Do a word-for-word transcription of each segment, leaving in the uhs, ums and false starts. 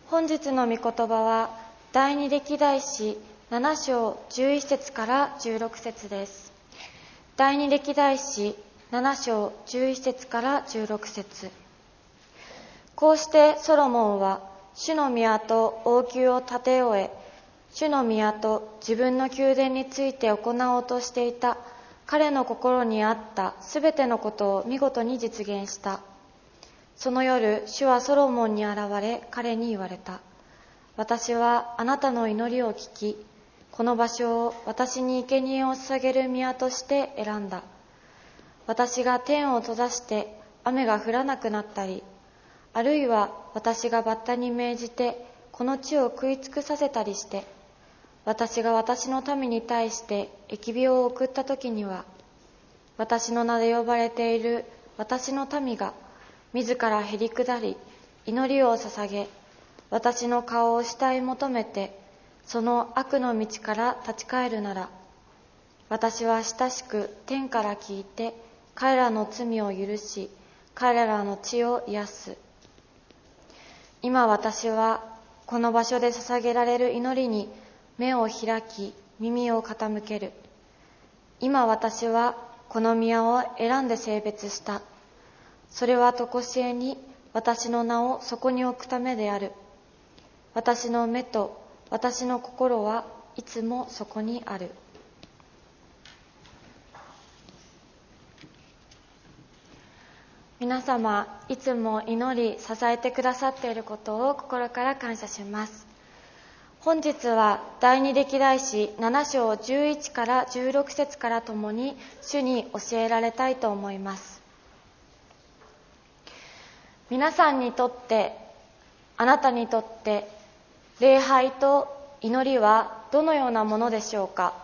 本日の御言葉は第二歴代史なな章じゅういち節からじゅうろく節です。第二歴代史なな章じゅういち節からじゅうろく節。こうしてソロモンは主の宮と王宮を建て終え、主の宮と自分の宮殿について行おうとしていた彼の心にあったすべてのことを見事に実現した。その夜、主はソロモンに現れ、彼に言われた。私はあなたの祈りを聞き、この場所を私に生贄を捧げる宮として選んだ。私が天を閉ざして雨が降らなくなったり、あるいは私がバッタに命じてこの地を食い尽くさせたりして、私が私の民に対して疫病を送った時には、私の名で呼ばれている私の民が自らへり下り、祈りを捧げ、私の顔を慕い求めて、その悪の道から立ち返るなら、私は親しく天から聞いて、彼らの罪を許し、彼らの血を癒す。今私はこの場所で捧げられる祈りに目を開き、耳を傾ける。今私はこの宮を選んで性別した。それはとこしえに私の名をそこに置くためである。私の目と私の心はいつもそこにある。皆様、いつも祈り支えてくださっていることを心から感謝します。本日は第二歴代史なな章じゅういちからじゅうろく節からともに主に教えられたいと思います。皆さんにとって、あなたにとって礼拝と祈りはどのようなものでしょうか。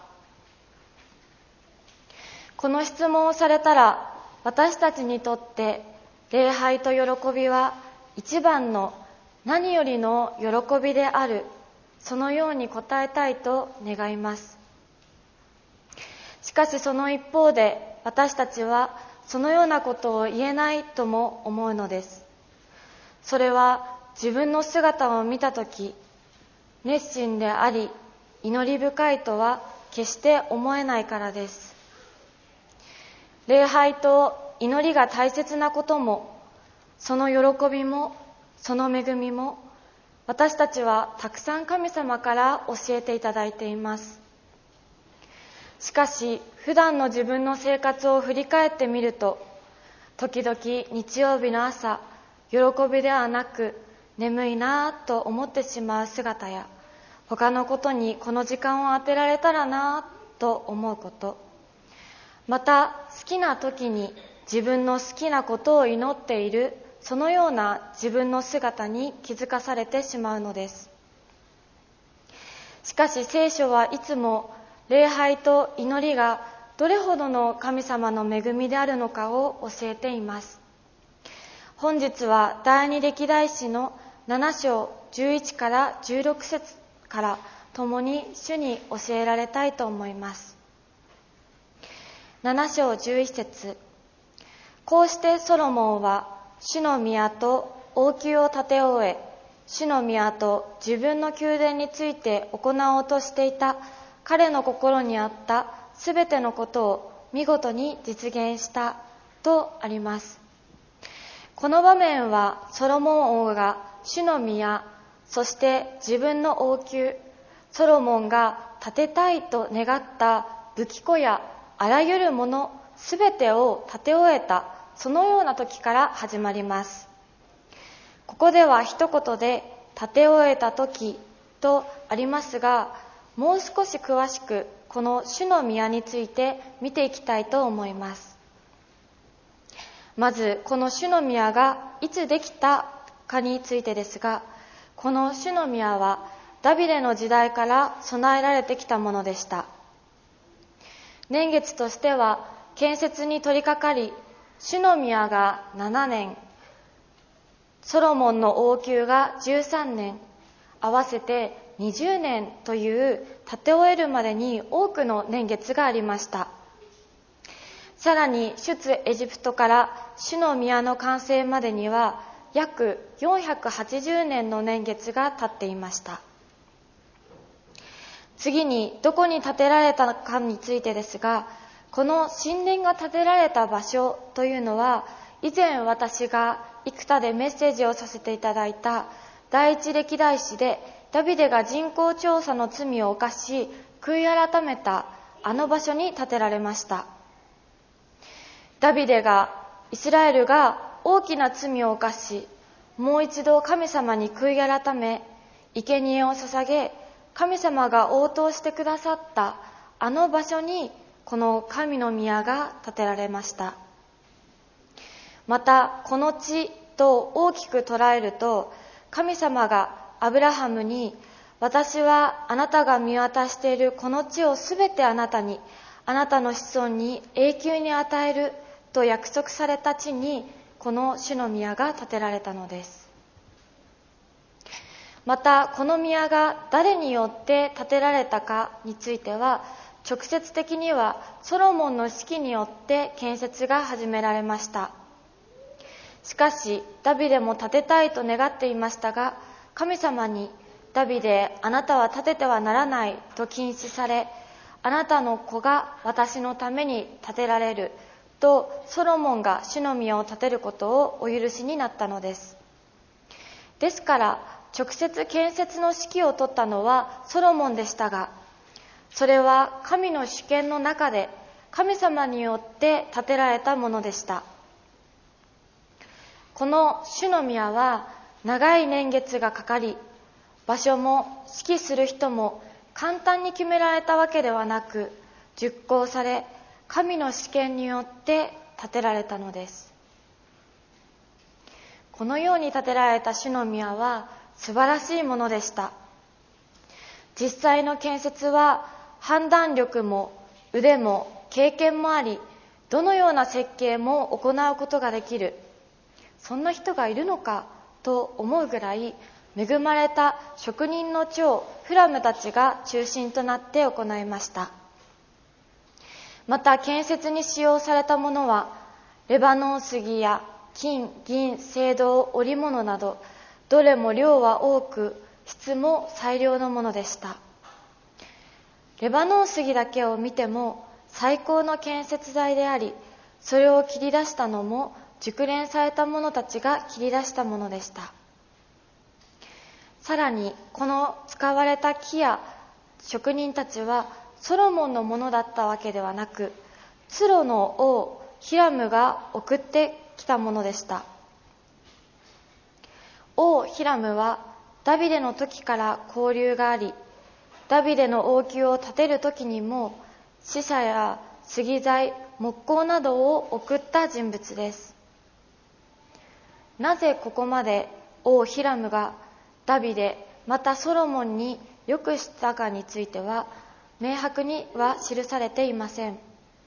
この質問をされたら、私たちにとって礼拝と喜びは一番の何よりの喜びである、そのように答えたいと願います。しかしその一方で、私たちはそのようなことを言えないとも思うのです。それは自分の姿を見たとき、熱心であり祈り深いとは決して思えないからです。礼拝と祈りが大切なことも、その喜びもその恵みも、私たちはたくさん神様から教えていただいています。しかし普段の自分の生活を振り返ってみると、時々日曜日の朝、喜びではなく眠いなぁと思ってしまう姿や、他のことにこの時間を当てられたらなぁと思うこと、また好きな時に自分の好きなことを祈っている、そのような自分の姿に気づかされてしまうのです。しかし聖書はいつも礼拝と祈りがどれほどの神様の恵みであるのかを教えています。本日は第二歴代史のなな章じゅういちからじゅうろく節からともに主に教えられたいと思います。なな章じゅういち節。こうしてソロモンは主の宮と王宮を建て終え、主の宮と自分の宮殿について行おうとしていた彼の心にあったすべてのことを見事に実現したとあります。この場面はソロモン王が主の宮、そして自分の王宮、ソロモンが建てたいと願った武器庫やあらゆるものすべてを建て終えた、そのような時から始まります。ここでは一言で建て終えた時とありますが、もう少し詳しくこの主の宮について見ていきたいと思います。まずこの主の宮がいつできたかについてですが、この主の宮はダビデの時代から備えられてきたものでした。年月としては建設に取り掛かり、主の宮がななねん、ソロモンの王宮がじゅうさんねん、合わせてにじゅうねんという建て終えるまでに多くの年月がありました。さらに出エジプトから主の宮の完成までには約よんひゃくはちじゅうねんの年月が経っていました。次にどこに建てられたかについてですが、この神殿が建てられた場所というのは、以前私が幾多でメッセージをさせていただいた第一歴代史で、ダビデが人口調査の罪を犯し悔い改めたあの場所に建てられました。ダビデがイスラエルが大きな罪を犯し、もう一度神様に悔い改め生贄を捧げ、神様が応答してくださったあの場所にこの神の宮が建てられました。またこの地と大きく捉えると、神様がアブラハムに、私はあなたが見渡しているこの地をすべてあなたに、あなたの子孫に永久に与えると約束された地に、この主の宮が建てられたのです。またこの宮が誰によって建てられたかについては、直接的にはソロモンの指揮によって建設が始められました。しかしダビデも建てたいと願っていましたが、神様に、ダビデ、あなたは建ててはならないと禁止され、あなたの子が私のために建てられるとソロモンが主の宮を建てることをお許しになったのです。ですから直接建設の指揮を取ったのはソロモンでしたが、それは神の主権の中で神様によって建てられたものでした。この主の宮は長い年月がかかり、場所も指揮する人も簡単に決められたわけではなく、熟考され神の主権によって建てられたのです。このように建てられた主の宮は素晴らしいものでした。実際の建設は判断力も腕も経験もあり、どのような設計も行うことができる、そんな人がいるのかと思うぐらい恵まれた職人の長フラムたちが中心となって行いました。また建設に使用されたものはレバノン杉や金、銀、青銅、織物など、どれも量は多く質も最良のものでした。レバノン杉だけを見ても最高の建設材であり、それを切り出したのも熟練された者たちが切り出したものでした。さらにこの使われた木や職人たちはソロモンのものだったわけではなく、ツロの王ヒラムが送ってきたものでした。王ヒラムはダビデの時から交流があり、ダビデの王宮を建てる時にも死者や杉材、木工などを送った人物です。なぜここまで王ヒラムがダビデまたソロモンによくしたかについては明白には記されていません。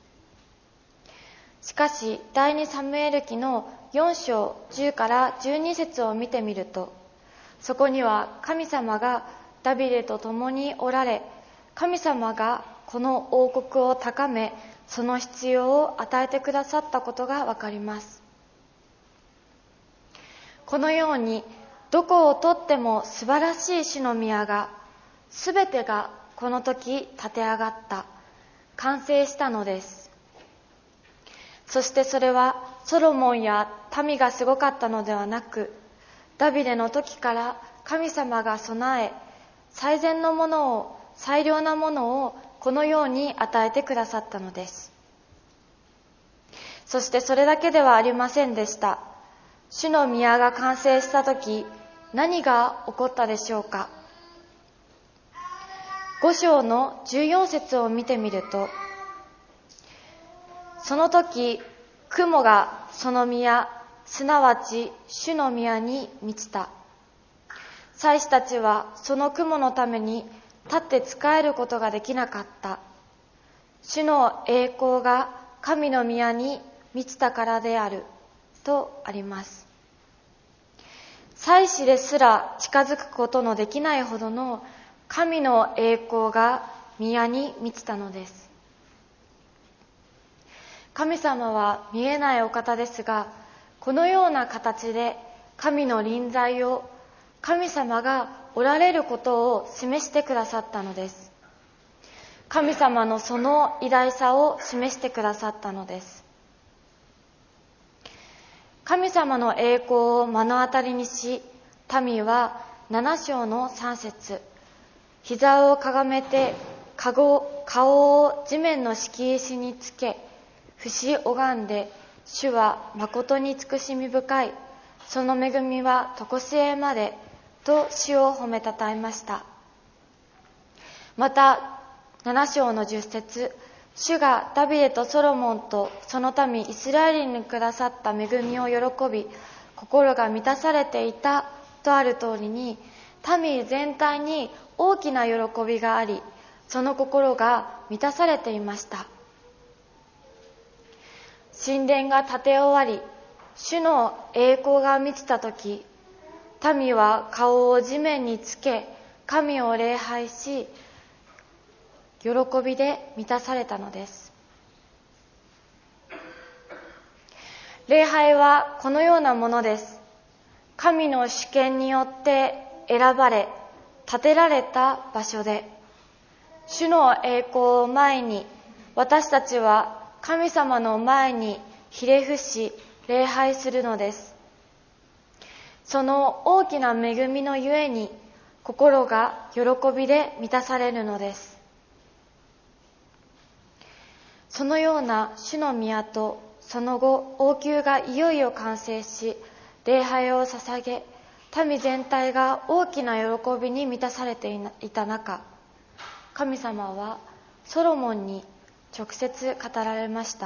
しかし第二サムエル記のよん章じゅうからじゅうに節を見てみると、そこには神様がダビデと共におられ、神様がこの王国を高め、その必要を与えてくださったことがわかります。このようにどこをとっても素晴らしい主の宮が、すべてがこの時建て上がった、完成したのです。そしてそれはソロモンや民がすごかったのではなく、ダビデの時から神様が備え、最善のものを、最良なものをこのように与えてくださったのです。そしてそれだけではありませんでした。主の宮が完成したとき、何が起こったでしょうか。ご章のじゅうよん節を見てみると、その時、雲がその宮、すなわち主の宮に満ちた。祭司たちはその雲のために立って仕えることができなかった。主の栄光が神の宮に満ちたからであるとあります。祭司ですら近づくことのできないほどの神の栄光が宮に満ちたのです。神様は見えないお方ですが、このような形で神の臨在を、神様がおられることを示してくださったのです。神様のその偉大さを示してくださったのです。神様の栄光を目の当たりにし、民はなな章のさん節、膝をかがめて顔を地面の敷石につけ、節拝んで、主は誠に慈しみ深い、その恵みは常しえまで、と主を褒めたたえました。またなな章のじゅっ節、主がダビデとソロモンとその民イスラエルにくださった恵みを喜び、心が満たされていたとある通りに、民全体に大きな喜びがあり、その心が満たされていました。神殿が建て終わり、主の栄光が満ちたとき、民は顔を地面につけ、神を礼拝し、喜びで満たされたのです。礼拝はこのようなものです。神の主権によって選ばれ、建てられた場所で、主の栄光を前に、私たちは神様の前にひれ伏し、礼拝するのです。その大きな恵みのゆえに、心が喜びで満たされるのです。そのような主の宮と、その後王宮がいよいよ完成し、礼拝を捧げ、民全体が大きな喜びに満たされていた中、神様はソロモンに直接語られました。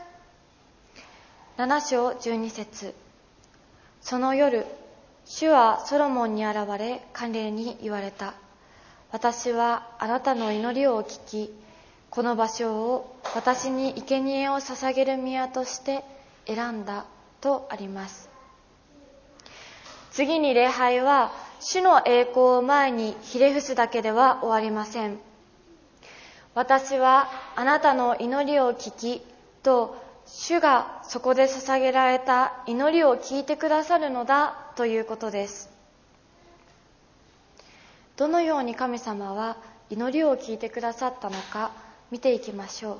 なな章じゅうに節、その夜、主はソロモンに現れ、彼に言われた。私はあなたの祈りを聞き、この場所を私に生贄を捧げる宮として選んだとあります。次に礼拝は、主の栄光を前にひれ伏すだけでは終わりません。私はあなたの祈りを聞きと、主がそこで捧げられた祈りを聞いてくださるのだということです。どのように神様は祈りを聞いてくださったのか見ていきましょう。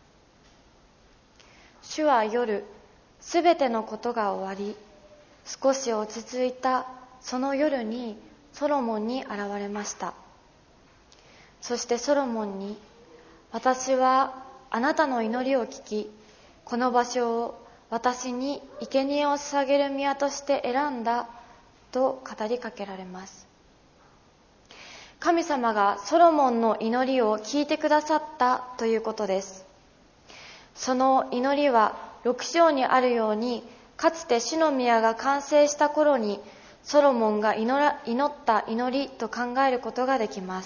主は夜、すべてのことが終わり、少し落ち着いたその夜にソロモンに現れました。そしてソロモンに、私はあなたの祈りを聞き、この場所を私に生贄を捧げる宮として選んだと語りかけられます。神様がソロモンの祈りを聞いてくださったということです。その祈りはろく章にあるように、かつて主の宮が完成した頃にソロモンが祈ら、祈った祈りと考えることができます。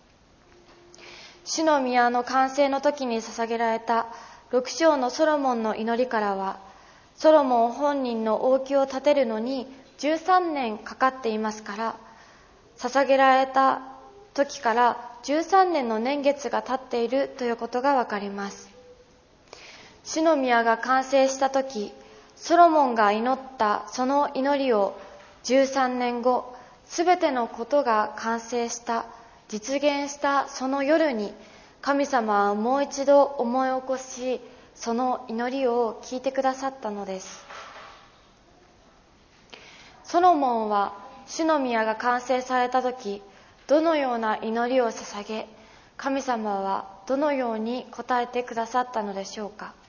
主の宮の完成の時に捧げられたろく章のソロモンの祈りからは、ソロモン本人の王宮を建てるのにじゅうさんねんかかっていますから、捧げられた時からじゅうさんねんの年月が経っているということがわかります。主の宮が完成した時、ソロモンが祈ったその祈りをじゅうさんねんご、すべてのことが完成した、実現したその夜に、神様はもう一度思い起こし、その祈りを聞いてくださったのです。ソロモンは主の宮が完成された時、どのような祈りを捧げ、神様はどのように答えてくださったのでしょうか。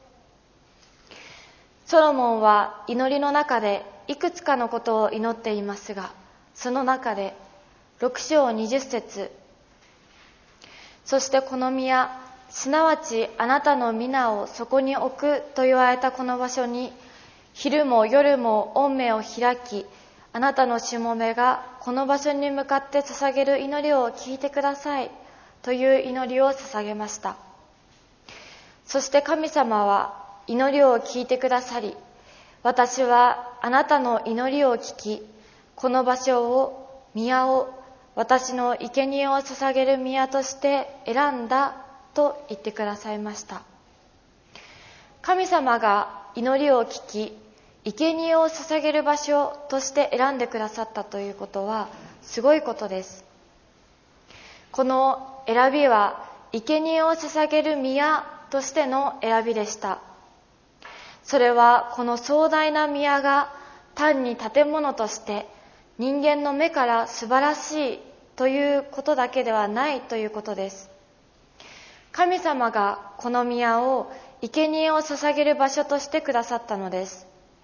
ソロモンは祈りの中でいくつかのことを祈っていますが、その中でろく章にじゅっ節、そしてこの宮、すなわちあなたの皆をそこに置くと言われたこの場所に、昼も夜も御目を開き、あなたのしもべがこの場所に向かって捧げる祈りを聞いてくださいという祈りを捧げました。そして神様は祈りを聞いてくださり、私はあなたの祈りを聞き、この場所を、宮を、私の生贄を捧げる宮として選んだと言ってくださいました。神様が祈りを聞き、 生贄を捧げる場所として選んでくださったということはすごいことです。この選びは生贄を捧げる宮としての選びでした。それはこの壮大な宮が単に建物として人間の目から素晴らしいということだけではないということです。神様がこの宮を生贄を捧げる場所としてくださったのです。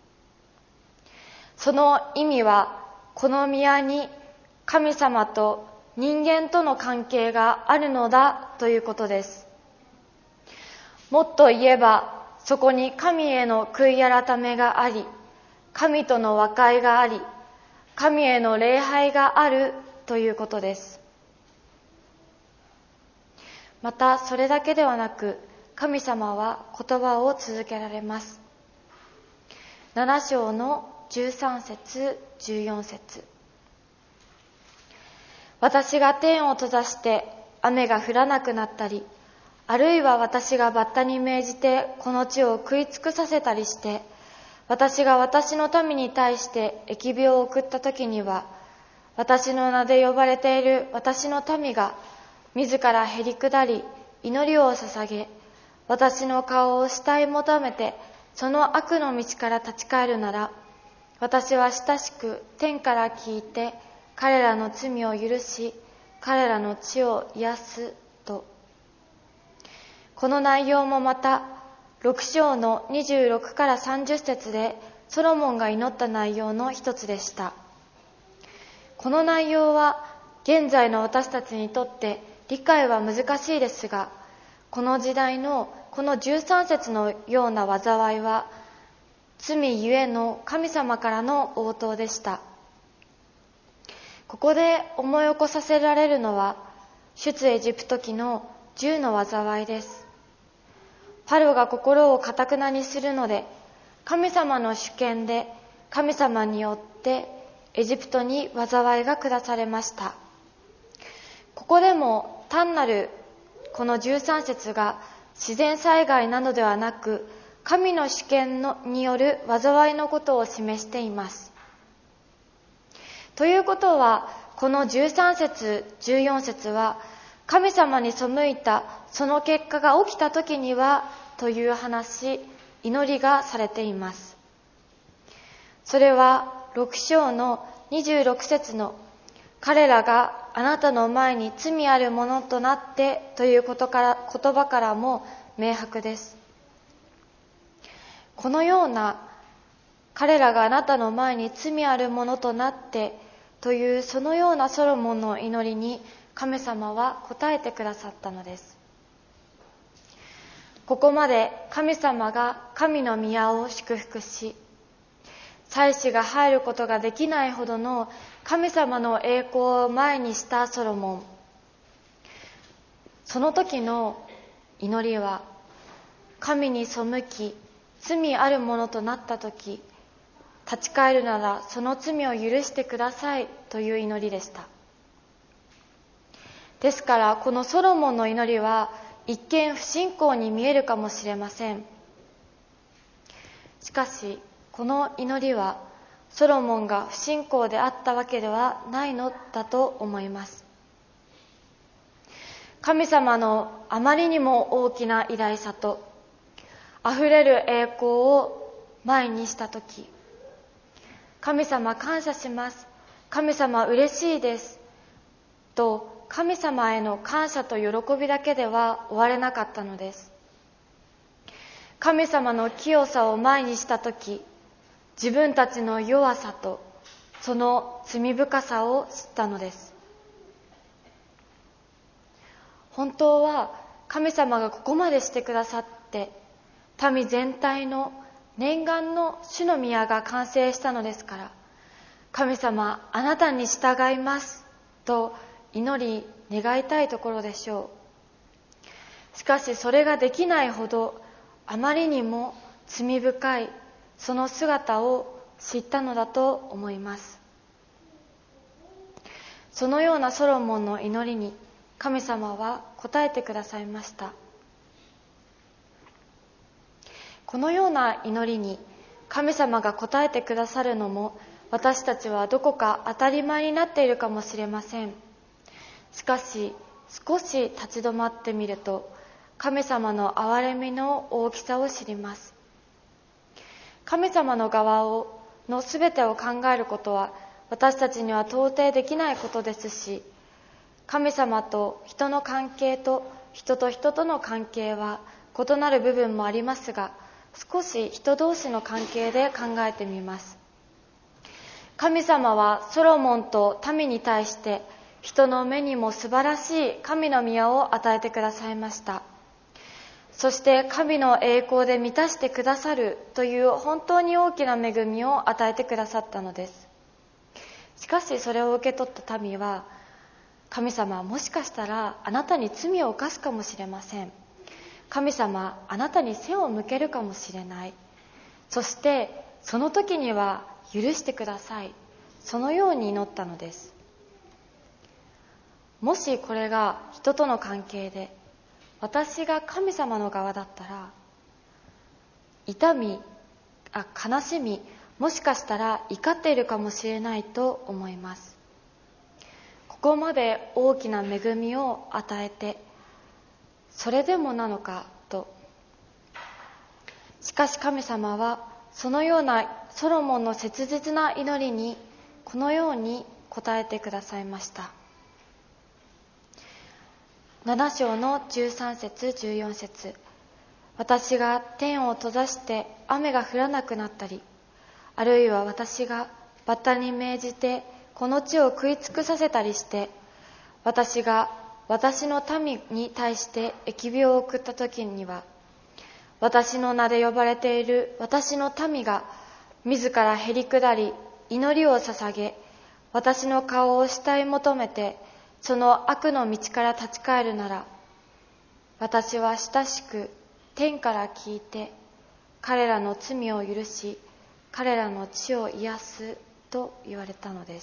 その意味は、この宮に神様と人間との関係があるのだということです。もっと言えば、そこに神への悔い改めがあり、神との和解があり、神への礼拝があるということです。またそれだけではなく、神様は言葉を続けられます。なな章のじゅうさん節じゅうよん節、私が天を閉ざして雨が降らなくなったり、あるいは私がバッタに命じてこの地を食い尽くさせたりして、私が私の民に対して疫病を送った時には、私の名で呼ばれている私の民が自らへり下り祈りを捧げ、私の顔を慕い求めてその悪の道から立ち返るなら、私は親しく天から聞いて彼らの罪を許し、彼らの地を癒すと。この内容もまたろく章のにじゅうろくからさんじゅう節でソロモンが祈った内容の一つでした。この内容は現在の私たちにとって理解は難しいですが、この時代のこのじゅうさん節のような災いは罪ゆえの神様からの応答でした。ここで思い起こさせられるのは出エジプト記の十の災いです。パロが心を堅くなにするので、神様の主権で神様によってエジプトに災いが下されました。ここでも単なるこのじゅうさん節が自然災害などではなく、神の主権のによる災いのことを示しています。ということは、このじゅうさん節じゅうよん節は神様に背いたその結果が起きた時にはという話、祈りがされています。それはろく章のにじゅうろく節の彼らがあなたの前に罪あるものとなってということから言葉からも明白です。このような彼らがあなたの前に罪あるものとなってというそのようなソロモンの祈りに神様は答えてくださったのです。ここまで神様が神の宮を祝福し、祭司が入ることができないほどの神様の栄光を前にしたソロモン。その時の祈りは、神に背き罪あるものとなった時、立ち返るならその罪を許してくださいという祈りでした。ですからこのソロモンの祈りは一見不信仰に見えるかもしれません。しかしこの祈りはソロモンが不信仰であったわけではないのだと思います。神様のあまりにも大きな偉大さとあふれる栄光を前にしたとき、神様感謝します、神様嬉しいですと神様への感謝と喜びだけでは終われなかったのです。神様の清さを前にしたとき、自分たちの弱さとその罪深さを知ったのです。本当は神様がここまでしてくださって、民全体の念願の主の宮が完成したのですから、神様あなたに従いますと祈り願いたいところでしょう。しかしそれができないほどあまりにも罪深いその姿を知ったのだと思います。そのようなソロモンの祈りに神様は答えてくださいました。このような祈りに神様が答えてくださるのも、私たちはどこか当たり前になっているかもしれません。しかし、少し立ち止まってみると、神様の憐れみの大きさを知ります。神様の側をのすべてを考えることは、私たちには到底できないことですし、神様と人の関係と人と人との関係は異なる部分もありますが、少し人同士の関係で考えてみます。神様はソロモンと民に対して人の目にも素晴らしい神の宮を与えてくださいました。そして神の栄光で満たしてくださるという本当に大きな恵みを与えてくださったのです。しかしそれを受け取った民は、神様はもしかしたらあなたに罪を犯すかもしれません。神様、あなたに背を向けるかもしれない。そしてその時には許してください。そのように祈ったのです。もしこれが人との関係で、私が神様の側だったら、痛み、あ、悲しみ、もしかしたら怒っているかもしれないと思います。ここまで大きな恵みを与えて、それでもなのかと。しかし神様はそのようなソロモンの切実な祈りにこのように答えてくださいました。なな章のじゅうさん節じゅうよん節、私が天を閉ざして雨が降らなくなったり、あるいは私がバッタに命じてこの地を食い尽くさせたりして、私が私の民に対して疫病を送った時には、私の名で呼ばれている私の民が自らへり下り祈りを捧げ、私の顔を慕い求めてその悪の道から立ち返るなら、私は親しく天から聞いて彼らの罪を許し、彼らの地を癒すと言われたのです。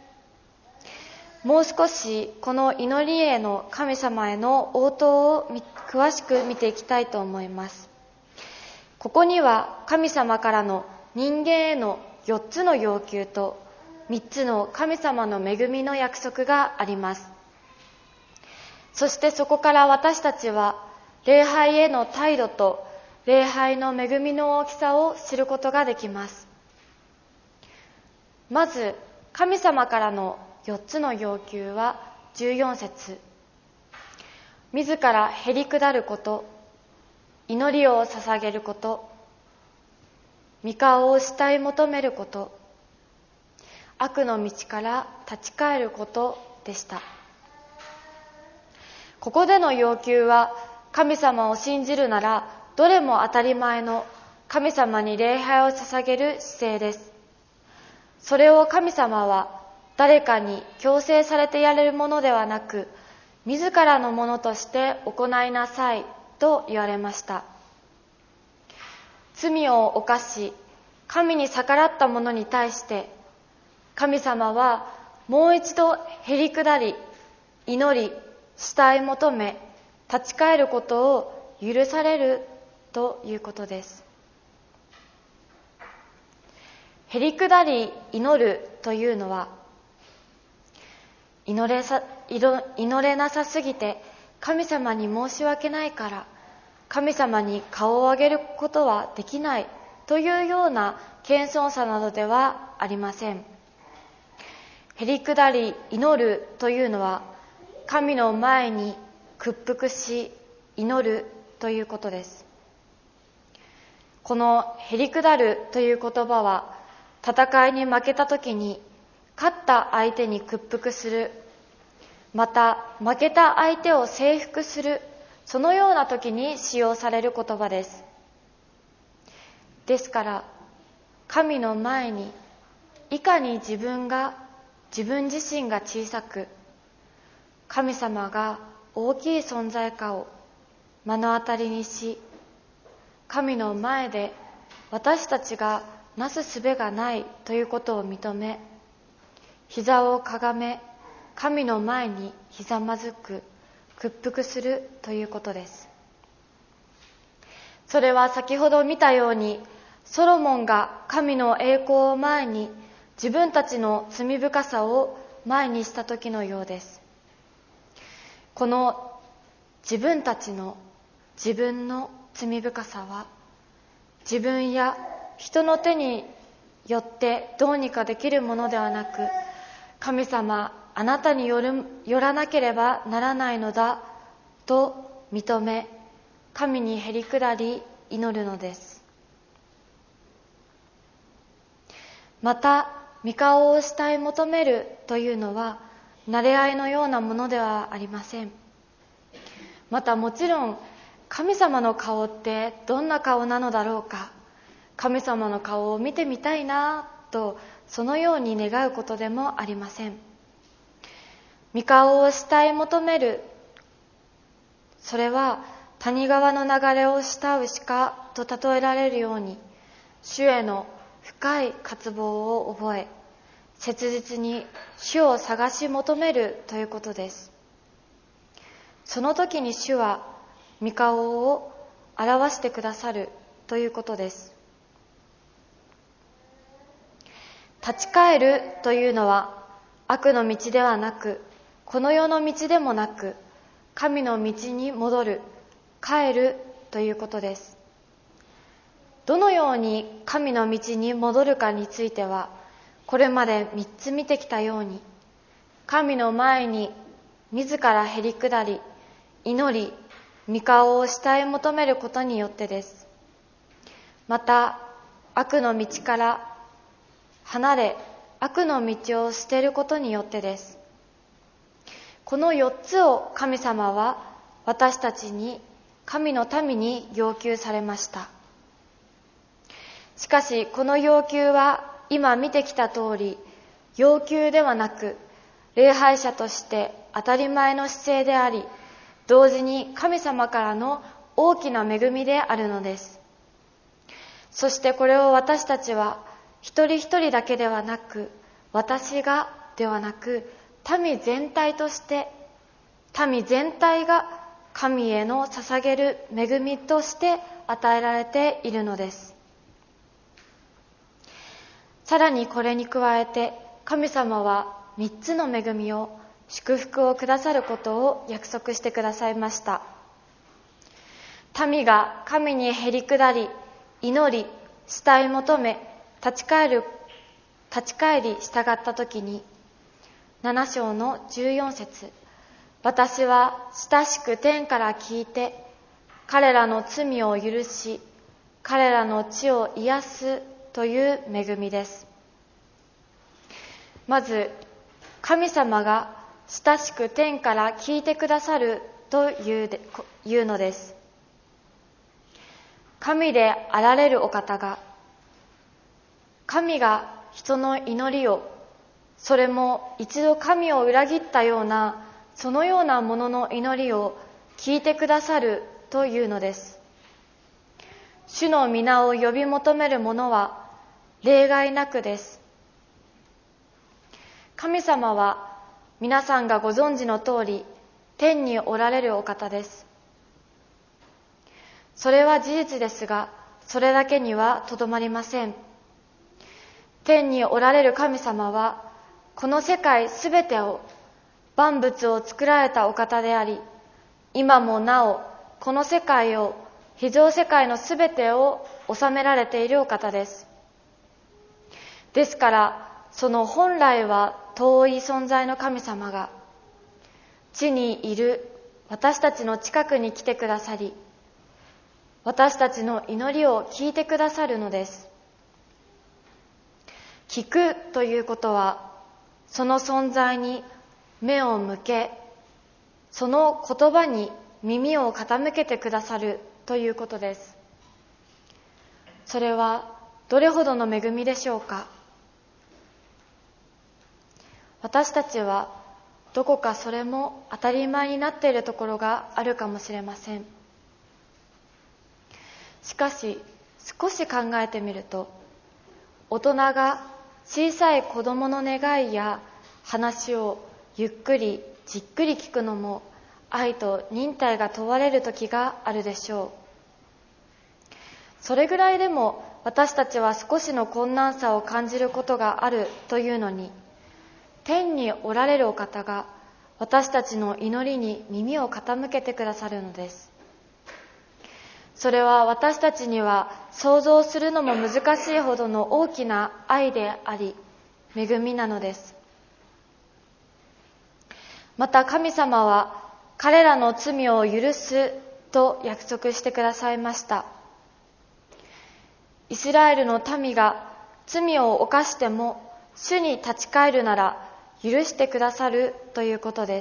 もう少しこの祈りへの神様への応答を詳しく見ていきたいと思います。ここには神様からの人間へのよっつの要求とみっつの神様の恵みの約束があります。そしてそこから私たちは礼拝への態度と礼拝の恵みの大きさを知ることができます。まず神様からのよっつの要求はじゅうよん節、自らへり下ること、祈りを捧げること、御顔を慕い求めること、悪の道から立ち返ることでした。ここでの要求は、神様を信じるならどれも当たり前の神様に礼拝を捧げる姿勢です。それを神様は誰かに強制されてやれるものではなく、自らのものとして行いなさいと言われました。罪を犯し、神に逆らった者に対して、神様はもう一度へり下り、祈り、慕い求め、立ち返ることを許されるということです。へり下り、祈るというのは、祈れさ、祈れなさすぎて神様に申し訳ないから神様に顔を上げることはできないというような謙遜さなどではありません。へり下り祈るというのは神の前に屈服し祈るということです。このへり下るという言葉は、戦いに負けた時に勝った相手に屈服する、また負けた相手を征服する、そのような時に使用される言葉です。ですから神の前にいかに自分が自分自身が小さく、神様が大きい存在かを目の当たりにし、神の前で私たちがなすすべがないということを認め、膝をかがめ神の前にひざまずく、屈服するということです。それは先ほど見たように、 ソロモンが神の栄光を前に自分たちの罪深さを前にした時のようです。この自分たちの自分の罪深さは、自分や人の手によってどうにかできるものではなく、神様、あなたによる、よらなければならないのだと認め、神にへり下り祈るのです。また、御顔を慕い求めるというのは、慣れ合いのようなものではありません。またもちろん、神様の顔ってどんな顔なのだろうか、神様の顔を見てみたいなと、そのように願うことでもありません。御顔を慕い求める、それは谷川の流れを慕う鹿と例えられるように、主への深い渇望を覚え、切実に主を探し求めるということです。その時に主は御顔を表してくださるということです。立ち返るというのは悪の道ではなく、この世の道でもなく、神の道に戻る、帰るということです。どのように神の道に戻るかについては、これまで三つ見てきたように、神の前に自らへり下り、祈り、御顔を慕い求めることによってです。また、悪の道から離れ、悪の道を捨てることによってです。この四つを神様は私たちに、神の民に要求されました。しかし、この要求は今見てきた通り、要求ではなく、礼拝者として当たり前の姿勢であり、同時に神様からの大きな恵みであるのです。そしてこれを私たちは、一人一人だけではなく、私がではなく、民全体として、民全体が神への捧げる恵みとして与えられているのです。さらにこれに加えて、神様は三つの恵みを、祝福をくださることを約束してくださいました。民が神にへり下り、祈り、慕い求め、立ち返る、立ち返り従ったときに、七章の十四節、私は親しく天から聞いて、彼らの罪を許し、彼らの地を癒すという恵みです。まず、神様が親しく天から聞いてくださるというで、いうのです。神であられるお方が、神が人の祈りを、それも一度神を裏切ったような、そのようなものの祈りを聞いてくださるというのです。主の皆を呼び求める者は例外なくです。神様は皆さんがご存知の通り、天におられるお方です。それは事実ですが、それだけにはとどまりません。天におられる神様は、この世界すべてを、万物を作られたお方であり、今もなお、この世界を、非常世界のすべてを治められているお方です。ですから、その本来は遠い存在の神様が、地にいる私たちの近くに来てくださり、私たちの祈りを聞いてくださるのです。聞くということは、その存在に目を向け、その言葉に耳を傾けてくださるということです。それはどれほどの恵みでしょうか。私たちはどこかそれも当たり前になっているところがあるかもしれません。しかし、少し考えてみると、大人が小さい子供の願いや話をゆっくりじっくり聞くのも愛と忍耐が問われる時があるでしょう。それぐらいでも私たちは少しの困難さを感じることがあるというのに、天におられるお方が私たちの祈りに耳を傾けてくださるのです。それは私たちには想像するのも難しいほどの大きな愛であり、恵みなのです。また神様は彼らの罪を許すと約束してくださいました。イスラエルの民が罪を犯しても主に立ち返るなら許してくださるということです。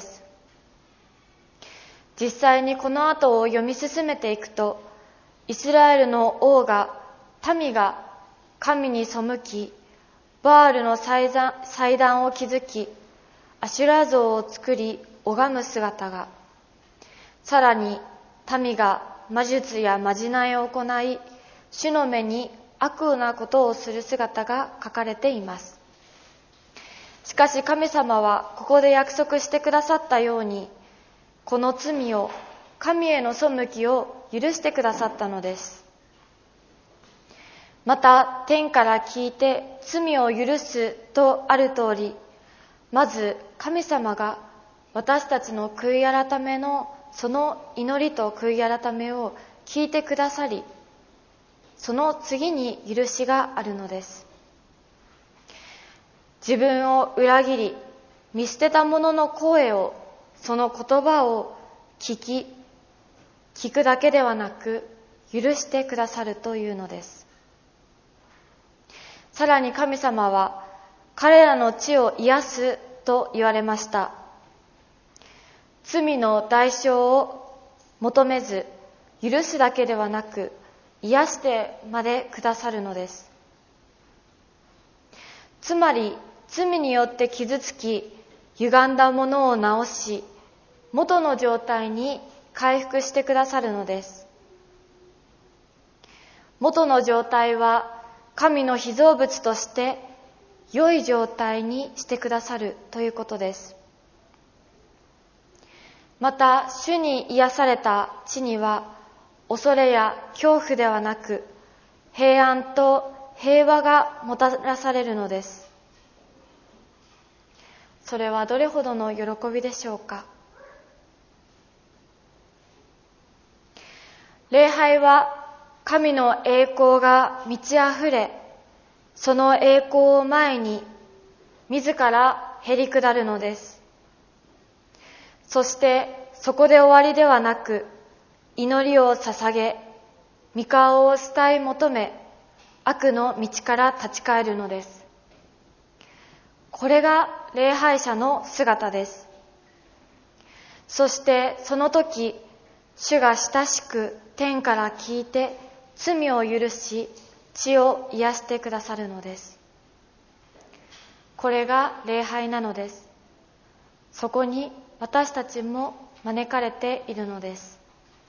実際にこの後を読み進めていくと、イスラエルの王が、民が神に背き、バールの祭壇、祭壇を築き、アシュラ像を作り拝む姿が、さらに民が魔術やまじないを行い、主の目に悪なことをする姿が書かれています。しかし神様はここで約束してくださったように、この罪を、神への背きを許してくださったのです。また天から聞いて罪を許すとある通り、まず神様が私たちの悔い改めのその祈りと悔い改めを聞いてくださり、その次に許しがあるのです。自分を裏切り見捨てた者の声を、その言葉を聞き聞くだけではなく許してくださるというのです。さらに神様は彼らの地を癒すと言われました。罪の代償を求めず許すだけではなく癒してまでくださるのです。つまり罪によって傷つき歪んだものを直し元の状態に回復してくださるのです。元の状態は神の被造物として良い状態にしてくださるということです。また主に癒された地には恐れや恐怖ではなく平安と平和がもたらされるのです。それはどれほどの喜びでしょうか。礼拝は神の栄光が満ち溢れ、その栄光を前に自らへり下るのです。そしてそこで終わりではなく、祈りを捧げ、御顔を慕い求め、悪の道から立ち返るのです。これが礼拝者の姿です。そしてその時、主が親しく天から聞いて罪を許し地を癒してくださるのです。これが礼拝なのです。そこに私たちも招かれているのです。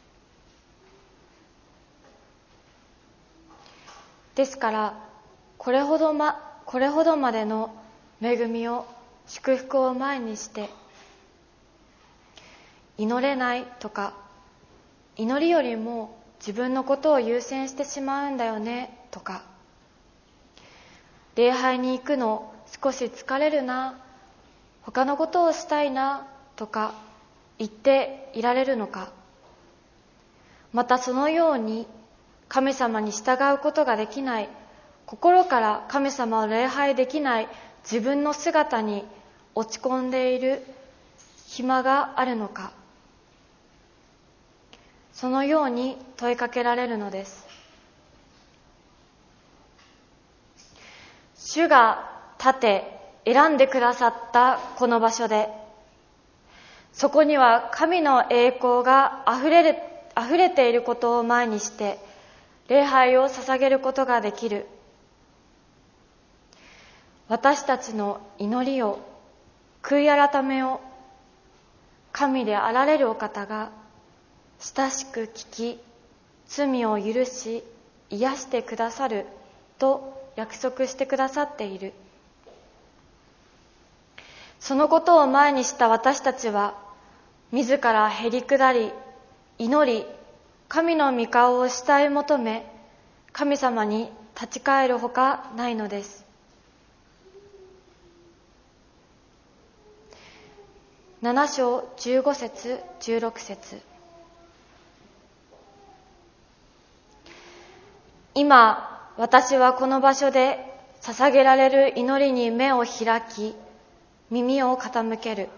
ですからこれほどまこれほどまでの恵みを祝福を前にして祈れないとか、祈りよりも自分のことを優先してしまうんだよねとか、礼拝に行くの少し疲れるな、他のことをしたいなとか言っていられるのか、またそのように神様に従うことができない、心から神様を礼拝できない自分の姿に落ち込んでいる暇があるのか、そのように問いかけられるのです。主が立て選んでくださったこの場所で、そこには神の栄光があふれる、あふれていることを前にして礼拝を捧げることができる。私たちの祈りを、悔い改めを神であられるお方が親しく聞き、罪を許し癒してくださると約束してくださっている。そのことを前にした私たちは、自らへり下り、祈り、神の御顔を慕い求め、神様に立ち返るほかないのです。なな章じゅうご節じゅうろく節。今私はこの場所で捧げられる祈りに目を開き、耳を傾ける。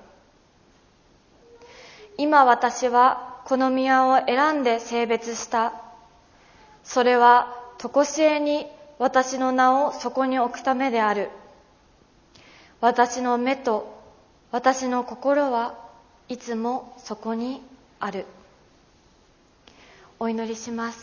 今私はこの宮を選んで聖別した。それはとこしえに私の名をそこに置くためである。私の目と私の心はいつもそこにある。お祈りします。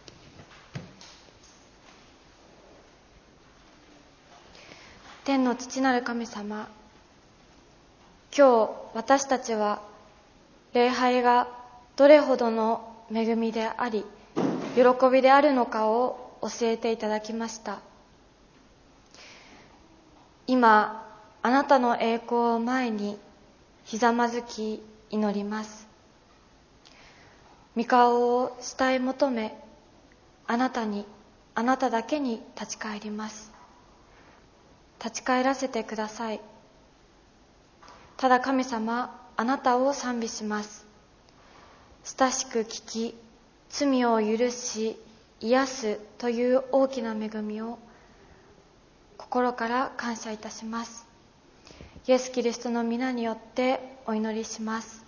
天の父なる神様、今日私たちは礼拝がどれほどの恵みであり喜びであるのかを教えていただきました。今あなたの栄光を前にひざまずき祈ります。御顔を慕い求め、あなたにあなただけに立ち返ります。立ち返らせてください。ただ神様、あなたを賛美します。親しく聞き、罪を許し癒すという大きな恵みを心から感謝いたします。イエス・キリストの皆によってお祈りします。